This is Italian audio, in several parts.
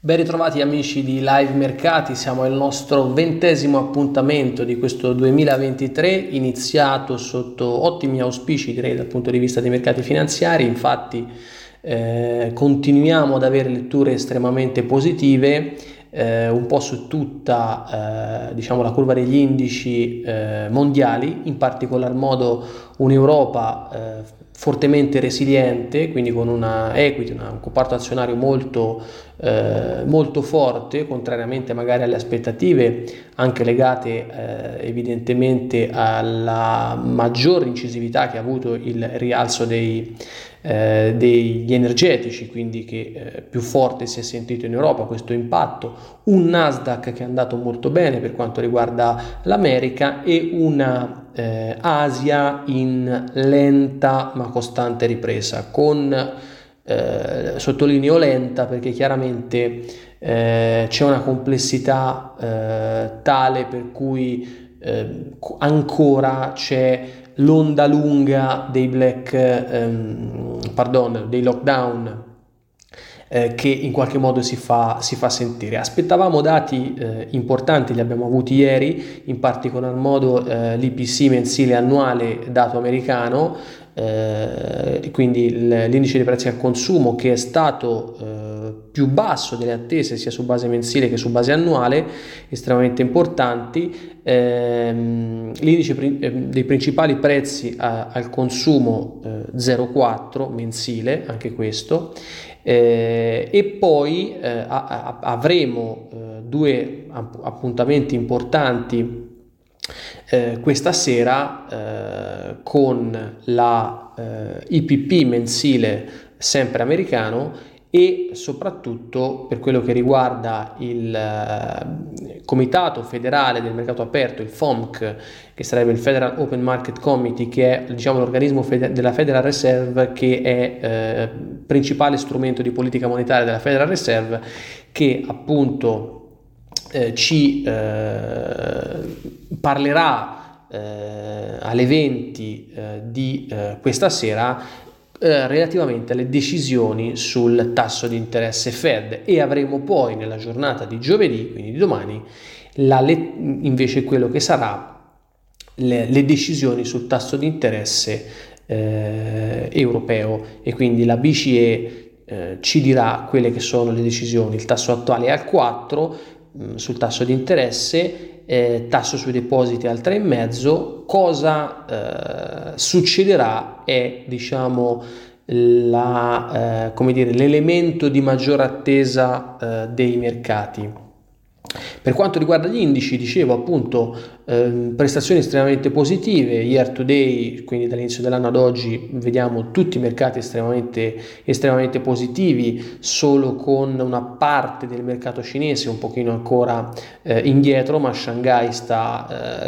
Ben ritrovati amici di Live Mercati, siamo al nostro 20° appuntamento di questo 2023, iniziato sotto ottimi auspici direi dal punto di vista dei mercati finanziari. Infatti continuiamo ad avere letture estremamente positive, un po' su tutta la curva degli indici mondiali, in particolar modo un'Europa fortemente resiliente, quindi con una equity, un comparto azionario molto forte, contrariamente magari alle aspettative, anche legate evidentemente alla maggiore incisività che ha avuto il rialzo degli energetici, quindi che più forte si è sentito in Europa questo impatto, un Nasdaq che è andato molto bene per quanto riguarda l'America e una Asia in lenta ma costante ripresa, con sottolineo lenta perché chiaramente c'è una complessità tale per cui ancora c'è l'onda lunga dei dei lockdown che in qualche modo si fa sentire. Aspettavamo dati importanti, li abbiamo avuti ieri, in particolar modo l'IPC mensile annuale dato americano, quindi l'indice dei prezzi al consumo, che è stato più basso delle attese sia su base mensile che su base annuale, estremamente importanti. L'indice dei principali prezzi al consumo 0,4 mensile, anche questo, e poi avremo due appuntamenti importanti questa sera con la IPP mensile sempre americano e soprattutto per quello che riguarda il Comitato Federale del Mercato Aperto, il FOMC, che sarebbe il Federal Open Market Committee, che è l'organismo della Federal Reserve, che è principale strumento di politica monetaria della Federal Reserve, che appunto ci parlerà alle 20 di questa sera relativamente alle decisioni sul tasso di interesse Fed, e avremo poi nella giornata di giovedì, quindi di domani, invece quello che sarà le decisioni sul tasso di interesse europeo, e quindi la BCE ci dirà quelle che sono le decisioni. Il tasso attuale è al 4 sul tasso di interesse, tasso sui depositi al 3,5. Cosa succederà è l'elemento di maggiore attesa dei mercati. Per quanto riguarda gli indici, dicevo appunto prestazioni estremamente positive year to day, quindi dall'inizio dell'anno ad oggi vediamo tutti i mercati estremamente positivi, solo con una parte del mercato cinese un pochino ancora indietro, ma Shanghai sta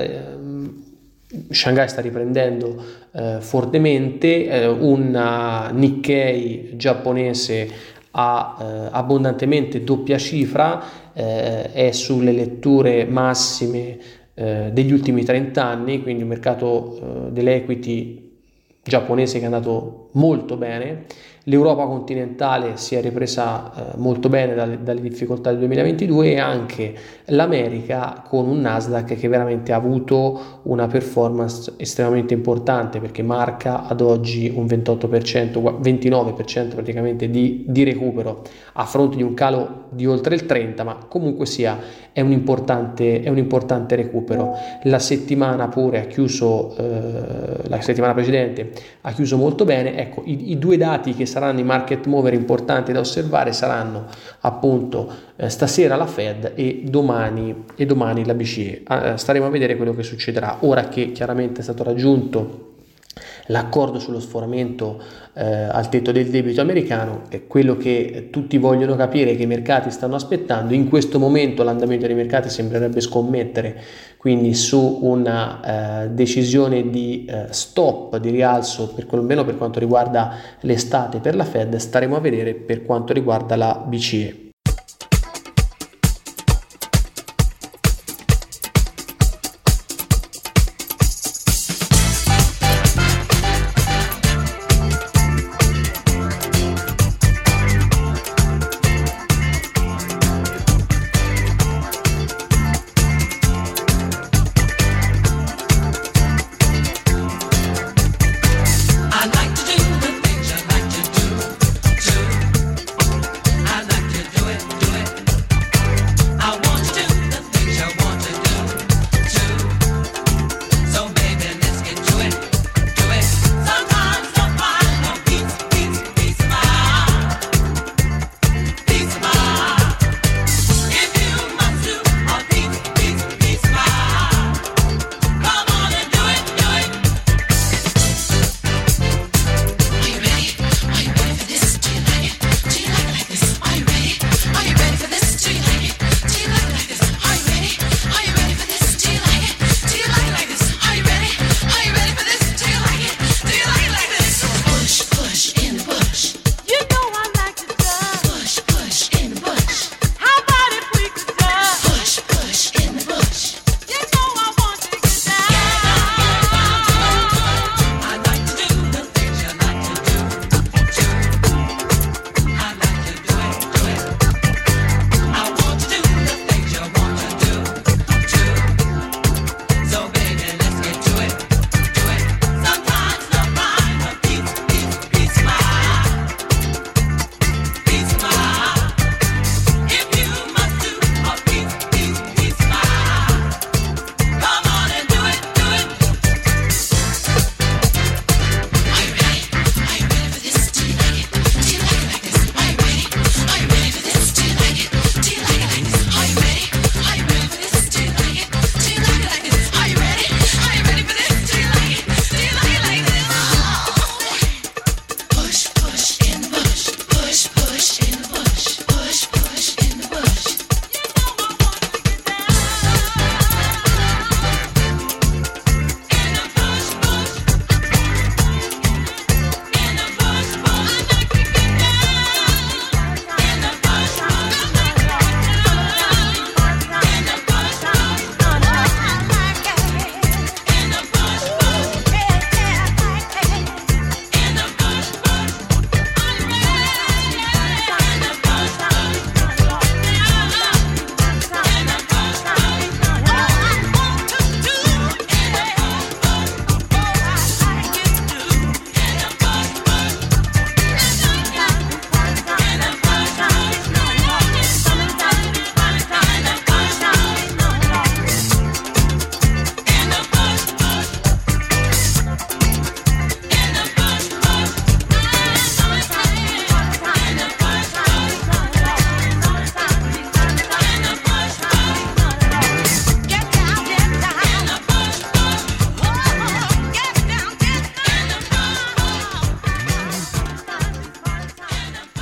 riprendendo fortemente, una Nikkei giapponese ha abbondantemente doppia cifra, è sulle letture massime degli ultimi 30 anni, quindi un mercato dell'equity giapponese che è andato molto bene. L'Europa continentale si è ripresa molto bene dalle difficoltà del 2022, e anche l'America con un Nasdaq che veramente ha avuto una performance estremamente importante, perché marca ad oggi un 29% praticamente di recupero, a fronte di un calo di oltre il 30%, ma comunque sia è un importante recupero. La settimana pure ha chiuso, la settimana precedente ha chiuso molto bene. Ecco, i due dati che saranno i market mover importanti da osservare saranno appunto stasera la Fed e domani la BCE. Staremo a vedere quello che succederà ora che chiaramente è stato raggiunto l'accordo sullo sforamento al tetto del debito americano. È quello che tutti vogliono capire, che i mercati stanno aspettando. In questo momento l'andamento dei mercati sembrerebbe scommettere quindi su una decisione di stop, di rialzo, almeno per quanto riguarda l'estate per la Fed. Staremo a vedere per quanto riguarda la BCE.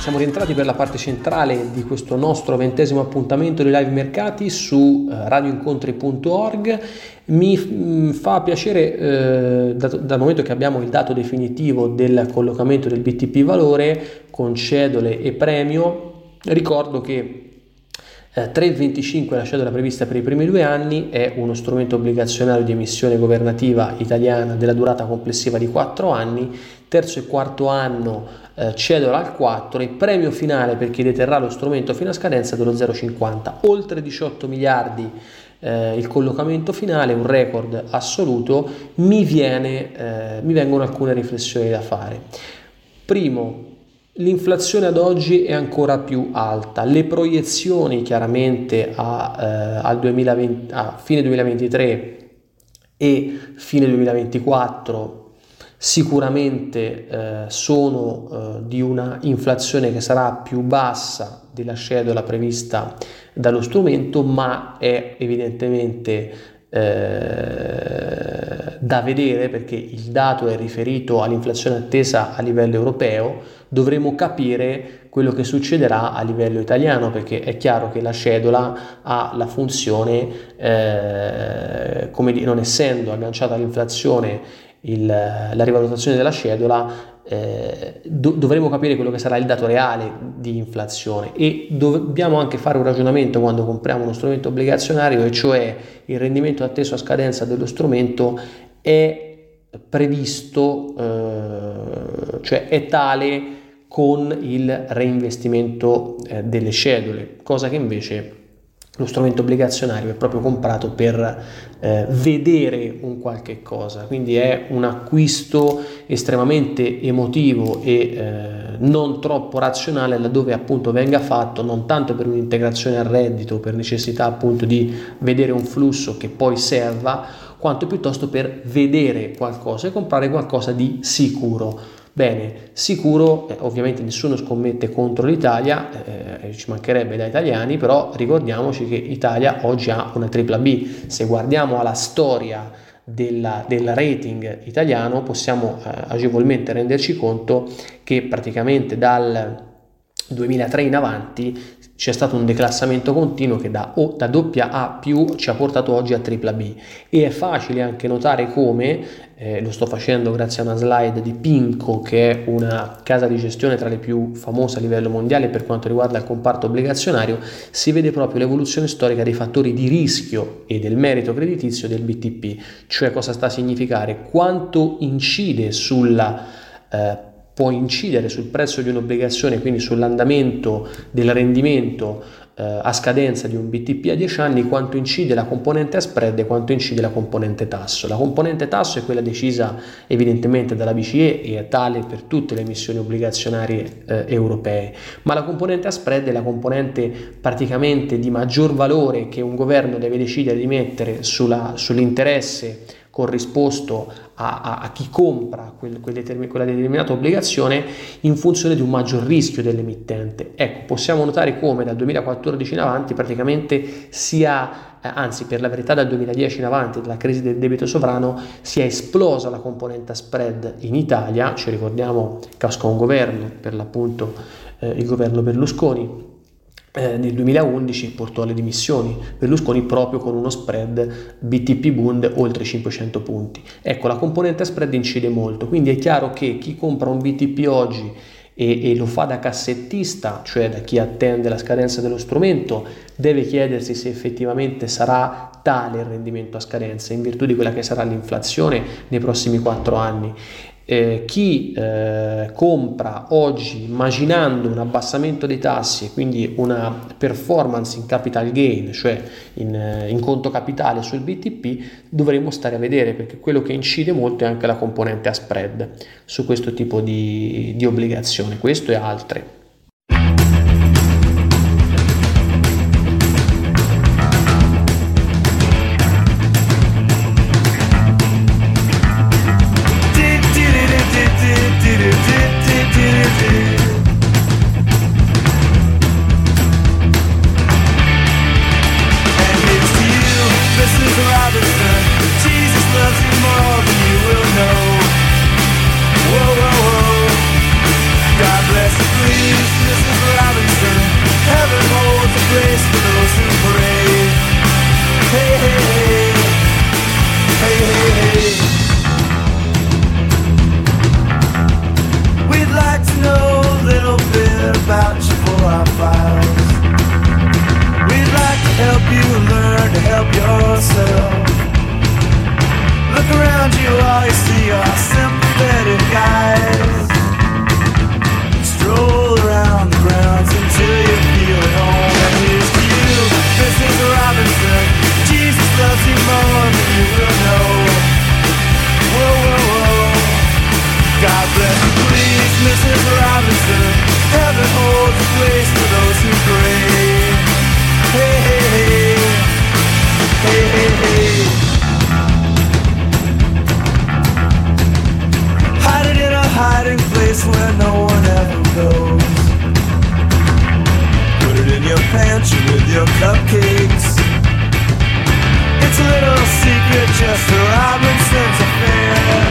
Siamo rientrati per la parte centrale di questo nostro 20° appuntamento di Live Mercati su radioincontri.org. Mi fa piacere, dal momento che abbiamo il dato definitivo del collocamento del BTP valore con cedole e premio, ricordo che 3,25 la cedola prevista per i primi 2 anni, è uno strumento obbligazionario di emissione governativa italiana della durata complessiva di 4 anni, terzo e quarto anno cedola al 4 e premio finale per chi deterrà lo strumento fino a scadenza dello 0,50, oltre 18 miliardi il collocamento finale, un record assoluto. Mi vengono alcune riflessioni da fare. Primo, l'inflazione ad oggi è ancora più alta, le proiezioni chiaramente a fine 2023 e fine 2024 sicuramente sono di una inflazione che sarà più bassa della cedola prevista dallo strumento, ma è evidentemente da vedere, perché il dato è riferito all'inflazione attesa a livello europeo. Dovremo capire quello che succederà a livello italiano, perché è chiaro che la cedola ha la funzione, non essendo agganciata all'inflazione la rivalutazione della cedola, dovremo capire quello che sarà il dato reale di inflazione, e dobbiamo anche fare un ragionamento quando compriamo uno strumento obbligazionario, e cioè il rendimento atteso a scadenza dello strumento è previsto, cioè è tale con il reinvestimento delle cedole, cosa che invece lo strumento obbligazionario è proprio comprato per vedere un qualche cosa, quindi è un acquisto estremamente emotivo e non troppo razionale, laddove appunto venga fatto non tanto per un'integrazione al reddito, per necessità appunto di vedere un flusso che poi serva, quanto piuttosto per vedere qualcosa e comprare qualcosa di sicuro. Bene, sicuro, ovviamente nessuno scommette contro l'Italia, ci mancherebbe da italiani, però ricordiamoci che l'Italia oggi ha una tripla B. Se guardiamo alla storia del rating italiano, possiamo agevolmente renderci conto che praticamente dal 2003 in avanti c'è stato un declassamento continuo che da AA+ ci ha portato oggi a tripla B, e è facile anche notare come, lo sto facendo grazie a una slide di PIMCO, che è una casa di gestione tra le più famose a livello mondiale per quanto riguarda il comparto obbligazionario, si vede proprio l'evoluzione storica dei fattori di rischio e del merito creditizio del BTP, cioè cosa sta a significare, quanto incide può incidere sul prezzo di un'obbligazione, quindi sull'andamento del rendimento a scadenza di un BTP a 10 anni, quanto incide la componente a spread e quanto incide la componente tasso. La componente tasso è quella decisa evidentemente dalla BCE e è tale per tutte le emissioni obbligazionarie europee, ma la componente a spread è la componente praticamente di maggior valore che un governo deve decidere di mettere sull'interesse corrisposto a chi compra quella determinata obbligazione in funzione di un maggior rischio dell'emittente. Ecco, possiamo notare come dal 2014 in avanti praticamente per la verità dal 2010 in avanti, dalla crisi del debito sovrano, sia esplosa la componente a spread in Italia. Ci ricordiamo, cascò un governo, per l'appunto il governo Berlusconi, nel 2011 portò alle dimissioni Berlusconi proprio con uno spread BTP Bund oltre 500 punti. Ecco, la componente a spread incide molto, quindi è chiaro che chi compra un BTP oggi e lo fa da cassettista, cioè da chi attende la scadenza dello strumento, deve chiedersi se effettivamente sarà tale il rendimento a scadenza in virtù di quella che sarà l'inflazione nei prossimi 4 anni. Chi compra oggi immaginando un abbassamento dei tassi e quindi una performance in capital gain, cioè in conto capitale sul BTP, dovremo stare a vedere, perché quello che incide molto è anche la componente a spread su questo tipo di obbligazione, questo e altre. God bless the please. It's a little secret, just a Robinson's affair.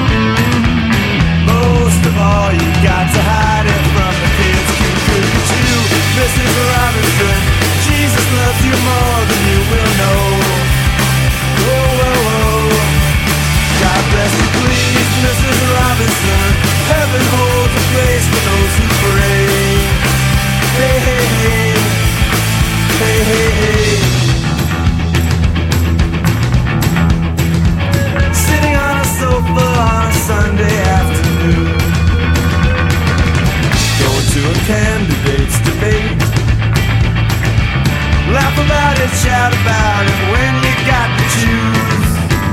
Most of all, you got to hide it from the kids. Could you, Mrs. Robinson? Jesus loves you more than you will know. Whoa, whoa, whoa. God bless you, please, Mrs. Robinson. Heaven holds a place for those who pray. Hey, hey, hey. Hey, hey, hey. Sitting on a sofa on a Sunday afternoon, going to a candidate's debate. Laugh about it, shout about it when you got to choose.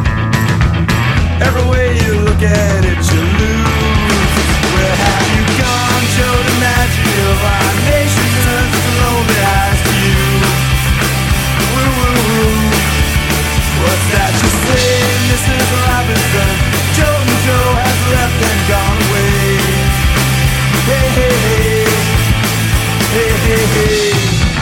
Every way you look at it, you lose. Where have you gone, Joe DiMaggio? Our nation turns its lonely eyes to you. Woo, woo, woo. What's that you say, Mrs. Robinson? Joe and Joe has left and gone away. Hey, hey, hey. Hey, hey, hey.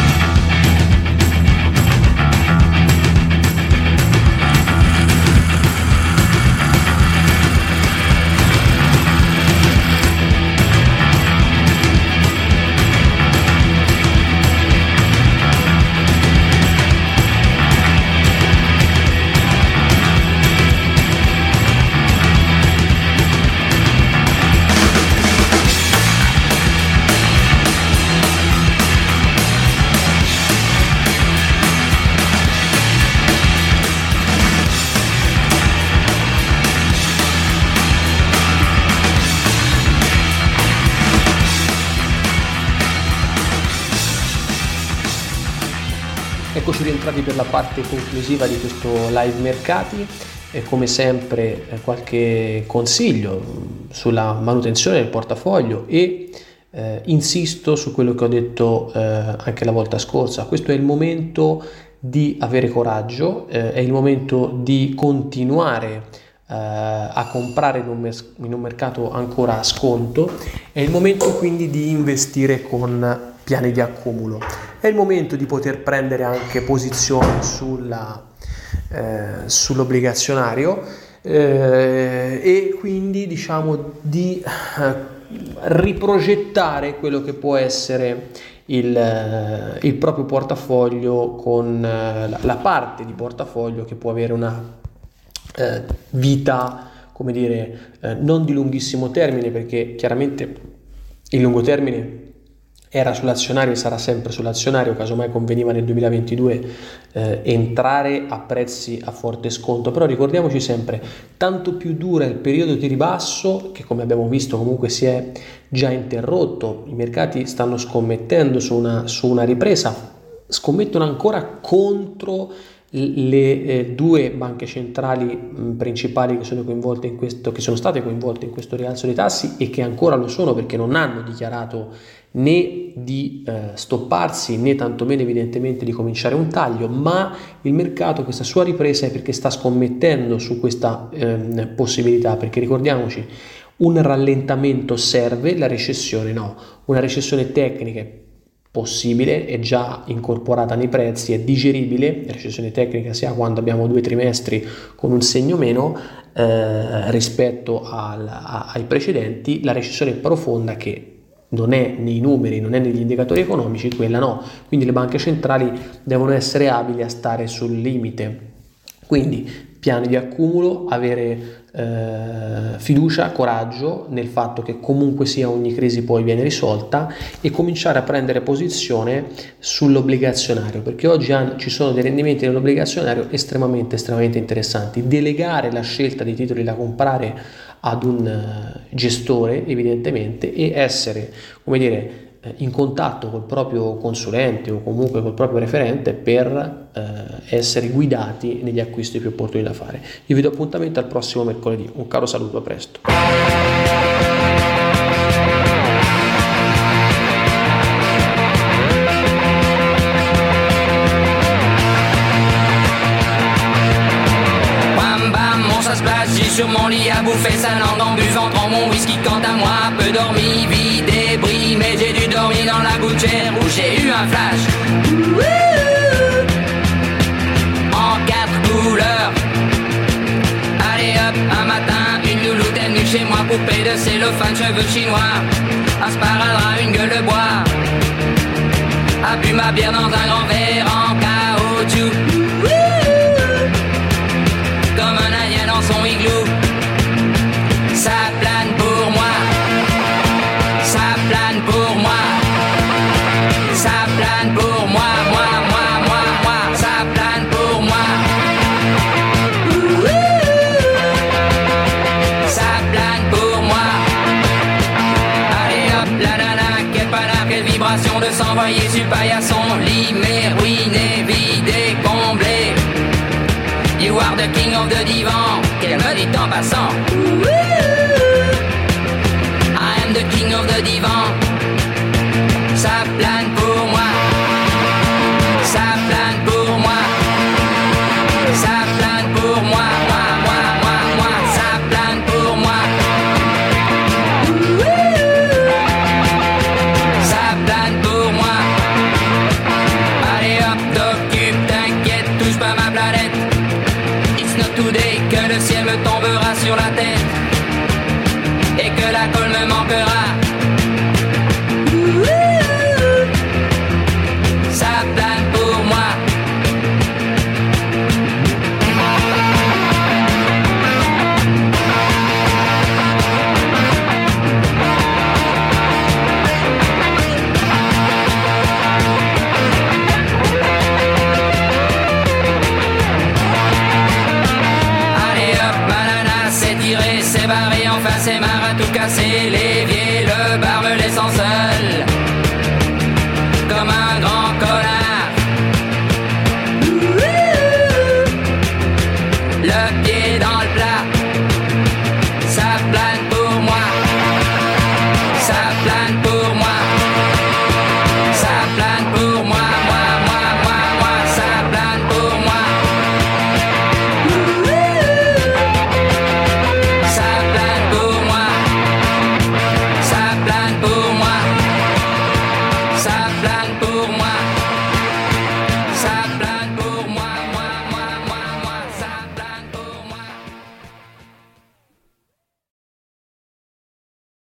Eccoci rientrati per la parte conclusiva di questo live mercati e come sempre qualche consiglio sulla manutenzione del portafoglio e insisto su quello che ho detto anche la volta scorsa. Questo è il momento di avere coraggio, è il momento di continuare a comprare in un mercato ancora a sconto, è il momento quindi di investire con piani di accumulo, è il momento di poter prendere anche posizione sull'obbligazionario e quindi diciamo di riprogettare quello che può essere il proprio portafoglio con la parte di portafoglio che può avere una vita, come dire, non di lunghissimo termine, perché chiaramente il lungo termine era sull'azionario e sarà sempre sull'azionario, casomai conveniva nel 2022 entrare a prezzi a forte sconto, però ricordiamoci sempre, tanto più dura il periodo di ribasso, che come abbiamo visto comunque si è già interrotto, i mercati stanno scommettendo su una ripresa, scommettono ancora contro le due banche centrali principali che sono coinvolte in questo, che sono state coinvolte in questo rialzo dei tassi e che ancora lo sono perché non hanno dichiarato né di stopparsi né tantomeno evidentemente di cominciare un taglio, ma il mercato questa sua ripresa è perché sta scommettendo su questa possibilità, perché ricordiamoci, un rallentamento serve, la recessione no, una recessione tecnica è possibile, è già incorporata nei prezzi, è digeribile, la recessione tecnica sia quando abbiamo 2 trimestri con un segno meno rispetto ai precedenti, la recessione profonda che non è nei numeri, non è negli indicatori economici, quella no, quindi le banche centrali devono essere abili a stare sul limite, quindi piani di accumulo, avere fiducia, coraggio nel fatto che comunque sia ogni crisi poi viene risolta e cominciare a prendere posizione sull'obbligazionario, perché oggi ci sono dei rendimenti nell'obbligazionario estremamente interessanti. Delegare la scelta dei titoli da comprare ad un gestore evidentemente e essere, come dire, in contatto col proprio consulente o comunque col proprio referente per essere guidati negli acquisti più opportuni da fare. Io vi do appuntamento al prossimo mercoledì, un caro saluto, a presto. Sur mon lit à bouffer sa langue en buvant trop mon whisky. Quant à moi, peu dormi, vie débris, mais j'ai dû dormir dans la gouttière où j'ai eu un flash. En 4 coups fan de cheveux chinois, un sparadrap, une gueule de bois, a bu ma bière dans un grand verre en caoutchouc, comme un indien dans son igloo. Ça plane pour moi, ça plane pour moi, ça plane pour moi, moi, ça plane pour moi. Ça plane pour moi. Allez hop, la nana, quelle panard, quelle vibration de s'envoyer sur le paillasson. Limé, ruiné, vidé, comblé. You are the king of the divan, qu'elle me dit en passant. I am the king of the divan. Ça plane pour moi, ça plane pour moi, ça plane pour moi, moi, ça plane pour moi. Ça plane pour moi. Allez hop, t'occupe, t'inquiète, touche pas ma planète. It's not today que le ciel me tombera sur la tête et que la colle me manquera.